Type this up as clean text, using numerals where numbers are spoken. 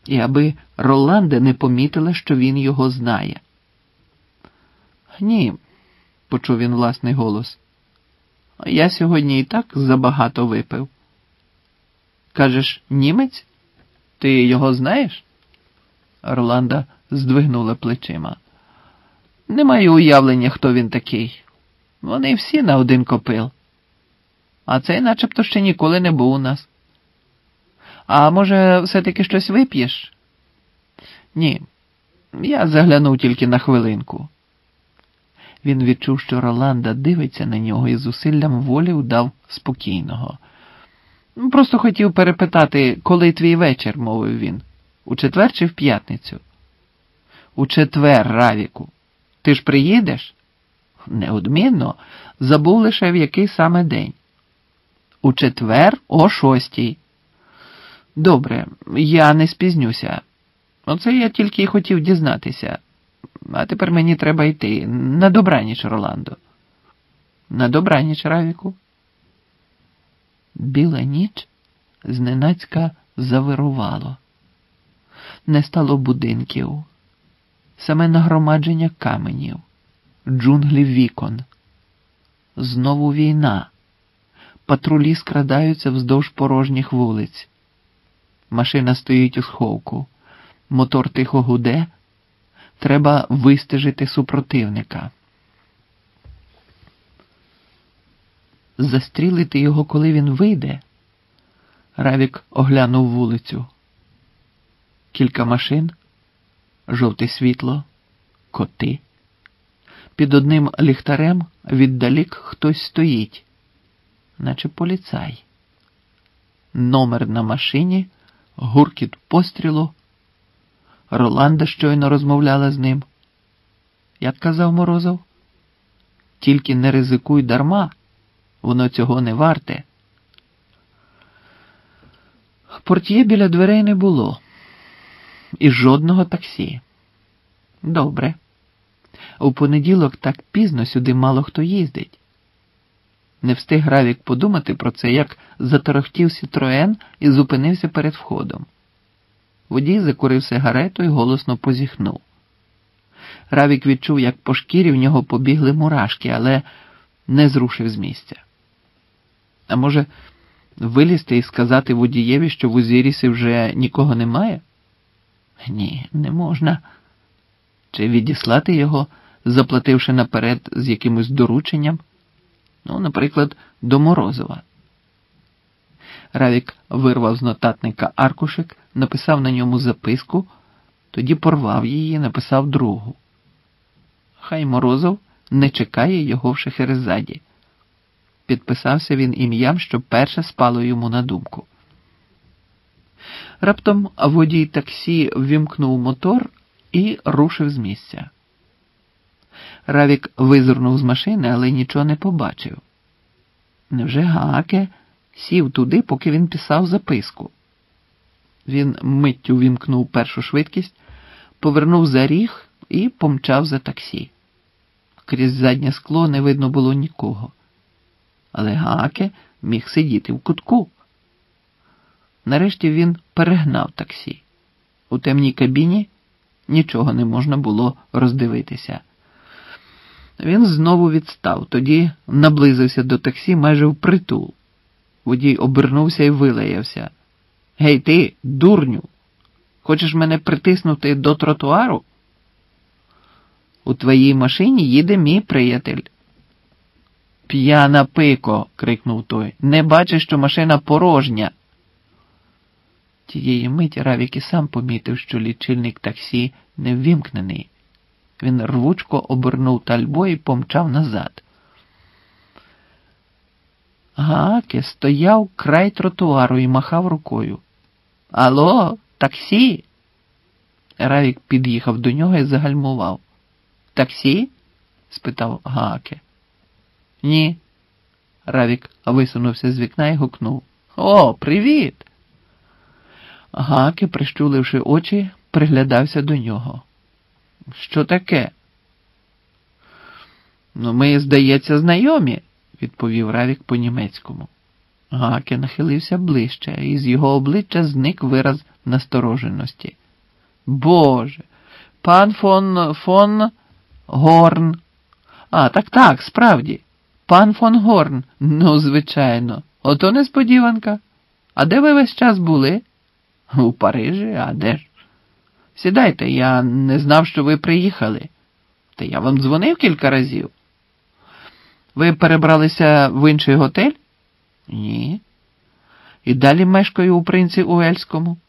і аби Роланда не помітила, що він його знає. «Ні», – почув він власний голос, – «я сьогодні і так забагато випив». «Кажеш, німець? Ти його знаєш?» Роланда здвигнула плечима. «Не маю уявлення, хто він такий. Вони всі на один копил. А цей начебто ще ніколи не був у нас. А може, все-таки щось вип'єш?» «Ні, я заглянув тільки на хвилинку». Він відчув, що Роланда дивиться на нього і зусиллям волі удав спокійного. «Просто хотів перепитати, коли твій вечір», – мовив він. «У четвер чи в п'ятницю?» «У четвер, Равіку. Ти ж приїдеш?» «Неодмінно. Забув лише, в який саме день». «У четвер о 6:00. «Добре, я не спізнюся. Оце я тільки й хотів дізнатися. А тепер мені треба йти. На добраніч, Роландо». «На добраніч, Равіку». Біла ніч зненацька завирувало. Не стало будинків, саме нагромадження каменів, джунглі вікон. Знову війна. Патрулі скрадаються вздовж порожніх вулиць. Машина стоїть у сховку. Мотор тихо гуде. Треба вистежити супротивника. Застрілити його, коли він вийде? Равік оглянув вулицю. Кілька машин, жовте світло, коти. Під одним ліхтарем віддалік хтось стоїть, наче поліцай. Номер на машині, гуркіт пострілу. Роланда щойно розмовляла з ним. Як казав Морозов? «Тільки не ризикуй дарма, воно цього не варте». Портьє біля дверей не було. І жодного таксі. Добре. У понеділок так пізно сюди мало хто їздить. Не встиг Равік подумати про це, як заторохтів Сітроен і зупинився перед входом. Водій закурив сигарету і голосно позіхнув. Равік відчув, як по шкірі в нього побігли мурашки, але не зрушив з місця. А може, вилізти і сказати водієві, що в Озірісі вже нікого немає? Ні, не можна. Чи відіслати його, заплативши наперед з якимось дорученням? Ну, наприклад, до Морозова. Равік вирвав з нотатника аркушик, написав на ньому записку, тоді порвав її, написав другу. Хай Морозов не чекає його в Шахерезаді. Підписався він ім'ям, що перше спало йому на думку. Раптом водій таксі ввімкнув мотор і рушив з місця. Равік визирнув з машини, але нічого не побачив. Невже Гааке сів туди, поки він писав записку? Він миттю вімкнув першу швидкість, повернув за ріг і помчав за таксі. Крізь заднє скло не видно було нікого. Але Гааке міг сидіти в кутку. Нарешті він перегнав таксі. У темній кабіні нічого не можна було роздивитися. Він знову відстав, тоді наблизився до таксі майже впритул. Водій обернувся і вилаявся. «Гей ти, дурню! Хочеш мене притиснути до тротуару? У твоїй машині їде мій приятель». «П'яна пико!» – крикнув той. «Не бачиш, що машина порожня?» Тієї миті Равік і сам помітив, що лічильник таксі не ввімкнений. Він рвучко обернув тальбо і помчав назад. Гааке стояв край тротуару і махав рукою. «Алло, таксі?» Равік під'їхав до нього і загальмував. «Таксі?» – спитав Гааке. «Ні». Равік висунувся з вікна і гукнув. «О, привіт!» Гааке, прищуливши очі, приглядався до нього. «Що таке?» «Ну, ми, здається, знайомі», – відповів Равік по-німецькому. Гааке нахилився ближче, і з його обличчя зник вираз настороженості. Боже, пан фон Горн. А, так, справді. Пан фон Горн. Ну, звичайно. Ото несподіванка. А де ви весь час були? У Парижі, а де ж? Сідайте, я не знав, що ви приїхали. Та я вам дзвонив кілька разів. Ви перебралися в інший готель? Ні. І далі мешкаю у принці Уельському.